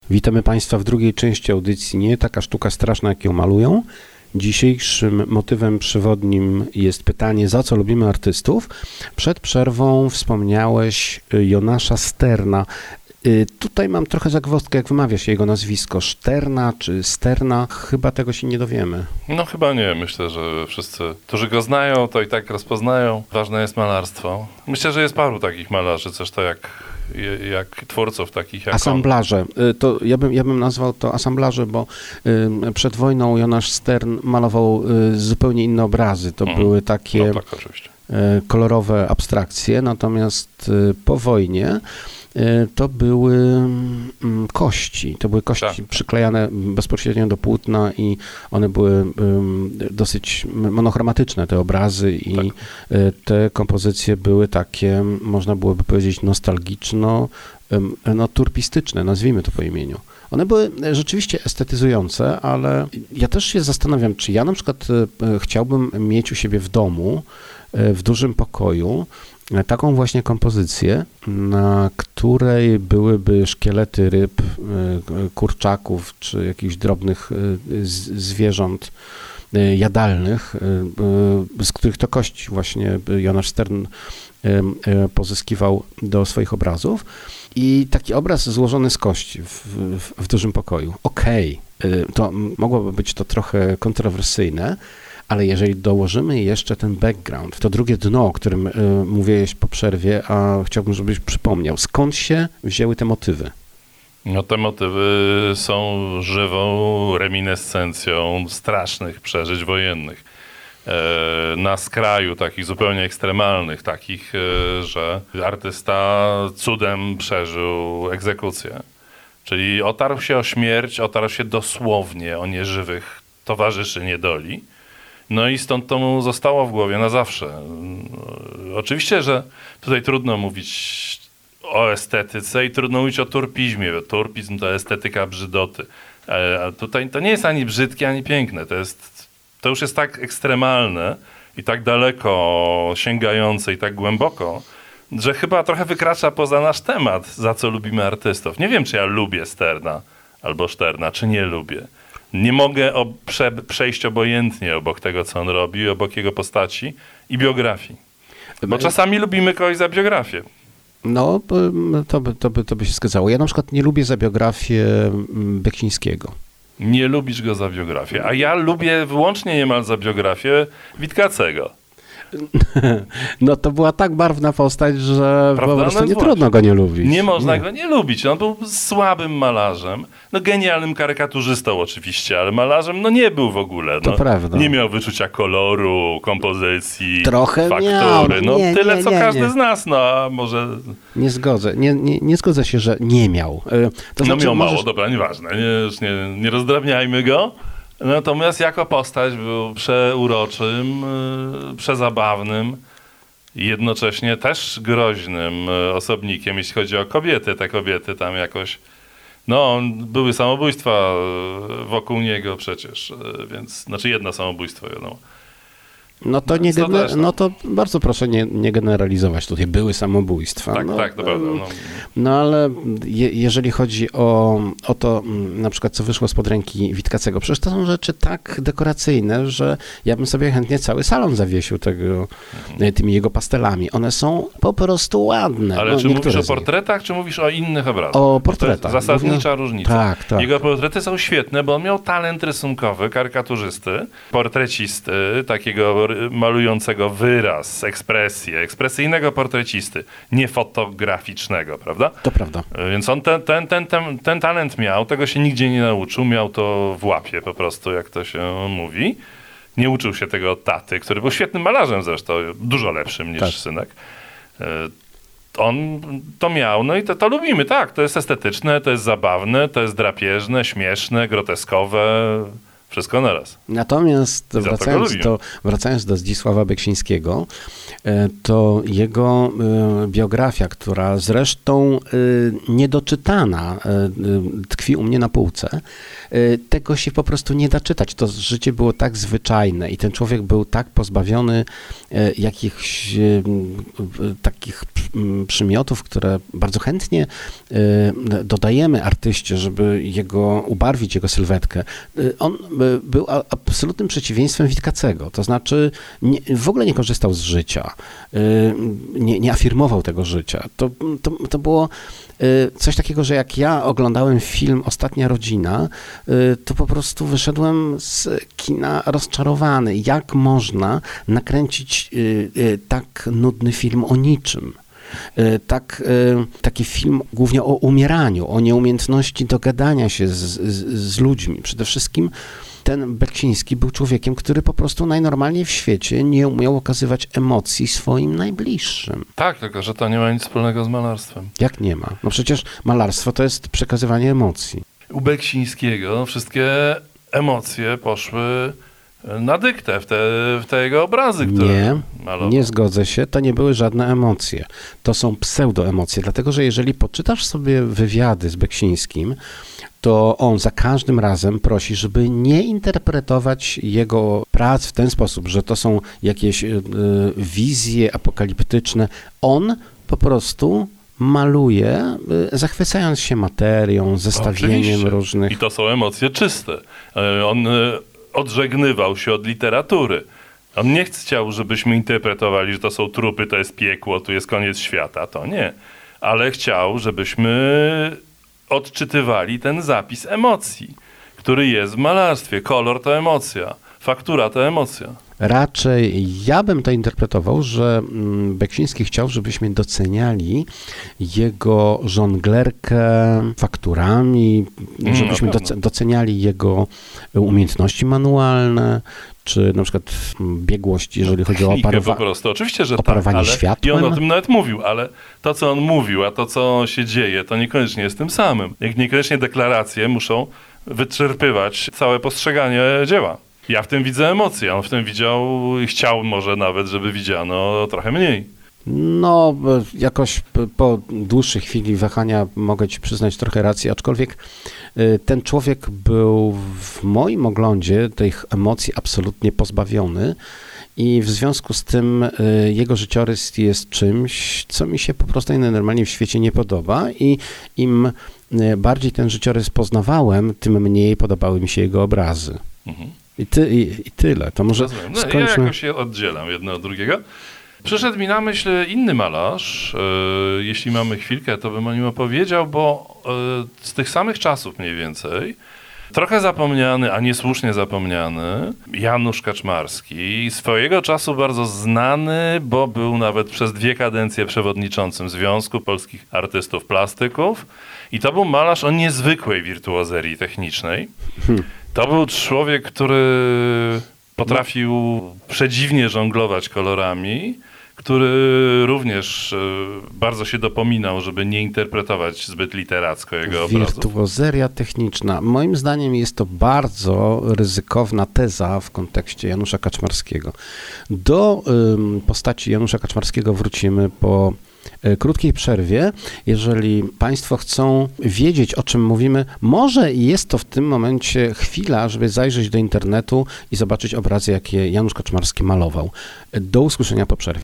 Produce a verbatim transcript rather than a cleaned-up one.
Witamy Państwa w drugiej części audycji Nie taka sztuka straszna, jak ją malują. Dzisiejszym motywem przewodnim jest pytanie, za co lubimy artystów. Przed przerwą wspomniałeś Jonasza Sterna. Tutaj mam trochę zagwozdkę, jak wymawia się jego nazwisko. Szterna czy Sterna? Chyba tego się nie dowiemy. No chyba nie. Myślę, że wszyscy, którzy go znają, to i tak rozpoznają. Ważne jest malarstwo. Myślę, że jest paru takich malarzy, zresztą jak, jak twórców takich jak Asamblarze. To ja bym, ja bym nazwał to asamblarze, bo przed wojną Jonasz Stern malował zupełnie inne obrazy. To mhm. były takie no, tak, oczywiście. kolorowe abstrakcje, natomiast po wojnie to były kości, to były kości tak. przyklejane bezpośrednio do płótna i one były dosyć monochromatyczne, te obrazy i tak. te kompozycje były takie, można byłoby powiedzieć, nostalgiczno, no turpistyczne, nazwijmy to po imieniu. One były rzeczywiście estetyzujące, ale ja też się zastanawiam, czy ja na przykład chciałbym mieć u siebie w domu, w dużym pokoju, taką właśnie kompozycję, na której byłyby szkielety ryb, kurczaków czy jakichś drobnych zwierząt jadalnych, z których to kości właśnie Jonasz Stern pozyskiwał do swoich obrazów. I taki obraz złożony z kości w, w, w dużym pokoju. Okej, okay. To mogłoby być to trochę kontrowersyjne, ale jeżeli dołożymy jeszcze ten background, to drugie dno, o którym y, mówiłeś po przerwie, a chciałbym, żebyś przypomniał, skąd się wzięły te motywy? No te motywy są żywą reminiscencją strasznych przeżyć wojennych. E, na skraju takich zupełnie ekstremalnych, takich, e, że artysta cudem przeżył egzekucję. Czyli otarł się o śmierć, otarł się dosłownie o nieżywych towarzyszy niedoli. No i stąd to mu zostało w głowie na zawsze. Oczywiście, że tutaj trudno mówić o estetyce i trudno mówić o turpizmie, bo turpizm to estetyka brzydoty. A tutaj to nie jest ani brzydkie, ani piękne. To jest, to już jest tak ekstremalne i tak daleko sięgające i tak głęboko, że chyba trochę wykracza poza nasz temat, za co lubimy artystów. Nie wiem, czy ja lubię Sterna albo Szterna, czy nie lubię. Nie mogę ob- prze- przejść obojętnie obok tego, co on robi, obok jego postaci i biografii. Bo czasami lubimy kogoś za biografię. No, to by, to by, to by się zgadzało. Ja na przykład nie lubię za biografię Beksińskiego. Nie lubisz go za biografię, a ja lubię wyłącznie niemal za biografię Witkacego. No to była tak barwna postać, że Prawda? po prostu no nie właśnie. trudno go nie lubić. Nie można nie. go nie lubić. On był słabym malarzem, no genialnym karykaturzystą oczywiście, ale malarzem no nie był w ogóle. No. To prawda. Nie miał wyczucia koloru, kompozycji, Trochę faktury. Miał. No nie, tyle, nie, co nie, każdy nie. z nas, no a może... Nie zgodzę. Nie, nie, nie zgodzę się, że nie miał. To no znaczy, miał możesz... mało, dobra, nieważne. Nie, już nie, nie rozdrabniajmy go. Natomiast jako postać był przeuroczym, przezabawnym, jednocześnie też groźnym osobnikiem, jeśli chodzi o kobiety. Te kobiety tam jakoś, no były samobójstwa wokół niego przecież, więc, znaczy jedno samobójstwo, wiadomo. No to, nie gener- no to bardzo proszę nie, nie generalizować tutaj. Były samobójstwa. Tak, no, tak, to prawda. No, no ale je, jeżeli chodzi o, o to, na przykład co wyszło spod ręki Witkacego, przecież to są rzeczy tak dekoracyjne, że ja bym sobie chętnie cały salon zawiesił tego, mhm. tymi jego pastelami. One są po prostu ładne. Ale no, czy mówisz o portretach, czy mówisz o innych obrazach? O portretach. To jest zasadnicza Mówię... różnica. Tak, tak. Jego portrety są świetne, bo on miał talent rysunkowy, karykaturzysty, portrecisty, takiego malującego wyraz, ekspresję, ekspresyjnego portrecisty, nie fotograficznego, prawda? To prawda. Więc on ten, ten, ten, ten, ten talent miał, tego się nigdzie nie nauczył, miał to w łapie po prostu, jak to się mówi. Nie uczył się tego od taty, który był świetnym malarzem zresztą, dużo lepszym niż tak. synek. On to miał, no i to, to lubimy, tak, to jest estetyczne, to jest zabawne, to jest drapieżne, śmieszne, groteskowe, Wszystko naraz. Natomiast wracając do, wracając do Zdzisława Beksińskiego, to jego biografia, która zresztą niedoczytana tkwi u mnie na półce, tego się po prostu nie da czytać. To życie było tak zwyczajne i ten człowiek był tak pozbawiony jakichś takich przymiotów, które bardzo chętnie dodajemy artyście, żeby jego ubarwić jego sylwetkę. On był absolutnym przeciwieństwem Witkacego, to znaczy nie, w ogóle nie korzystał z życia, nie, nie afirmował tego życia. To, to, to było coś takiego, że jak ja oglądałem film Ostatnia rodzina, to po prostu wyszedłem z kina rozczarowany. Jak można nakręcić tak nudny film o niczym? Tak, taki film głównie o umieraniu, o nieumiejętności dogadania się z, z, z ludźmi. Przede wszystkim ten Beksiński był człowiekiem, który po prostu najnormalniej w świecie nie umiał okazywać emocji swoim najbliższym. Tak, tylko że to nie ma nic wspólnego z malarstwem. Jak nie ma? No przecież malarstwo to jest przekazywanie emocji. U Beksińskiego wszystkie emocje poszły na dyktę w te, w te jego obrazy, które Nie, malował. Nie zgodzę się, to nie były żadne emocje. To są pseudoemocje, dlatego że jeżeli poczytasz sobie wywiady z Beksińskim, to on za każdym razem prosi, żeby nie interpretować jego prac w ten sposób, że to są jakieś y, wizje apokaliptyczne. On po prostu maluje, y, zachwycając się materią, zestawieniem Oczywiście. różnych... I to są emocje czyste. On odżegnywał się od literatury. On nie chciał, żebyśmy interpretowali, że to są trupy, to jest piekło, tu jest koniec świata. To nie. Ale chciał, żebyśmy odczytywali ten zapis emocji, który jest w malarstwie. Kolor to emocja, faktura to emocja. Raczej ja bym to interpretował, że Beksiński chciał, żebyśmy doceniali jego żonglerkę fakturami, Mm, żebyśmy doc- doceniali jego umiejętności manualne, czy na przykład biegłość, jeżeli chodzi o Technikę oparowa- po prostu. Oczywiście, że oparowanie tak, ale światłem. I on o tym nawet mówił, ale to, co on mówił, a to, co się dzieje, to niekoniecznie jest tym samym. Jak niekoniecznie deklaracje muszą wyczerpywać całe postrzeganie dzieła. Ja w tym widzę emocje, on w tym widział, chciał może nawet, żeby widziano trochę mniej. No, jakoś po dłuższej chwili wahania mogę ci przyznać trochę rację, aczkolwiek ten człowiek był w moim oglądzie tych emocji absolutnie pozbawiony i w związku z tym jego życiorys jest czymś, co mi się po prostu najnormalniej w świecie nie podoba i im bardziej ten życiorys poznawałem, tym mniej podobały mi się jego obrazy. Mhm. I, ty, i, I tyle. To może no, skończmy... Ja jakoś je oddzielam jedno od drugiego. Przyszedł mi na myśl inny malarz. Yy, jeśli mamy chwilkę, to bym o nim opowiedział, bo yy, z tych samych czasów mniej więcej, trochę zapomniany, a niesłusznie zapomniany, Janusz Kaczmarski, swojego czasu bardzo znany, bo był nawet przez dwie kadencje przewodniczącym Związku Polskich Artystów Plastyków i to był malarz o niezwykłej wirtuozerii technicznej. Hmm. To był człowiek, który potrafił przedziwnie żonglować kolorami, który również bardzo się dopominał, żeby nie interpretować zbyt literacko jego obrazów. Wirtuozeria techniczna. Moim zdaniem jest to bardzo ryzykowna teza w kontekście Janusza Kaczmarskiego. Do ym, postaci Janusza Kaczmarskiego wrócimy po krótkiej przerwie. Jeżeli Państwo chcą wiedzieć, o czym mówimy, może jest to w tym momencie chwila, żeby zajrzeć do internetu i zobaczyć obrazy, jakie Janusz Kaczmarski malował. Do usłyszenia po przerwie.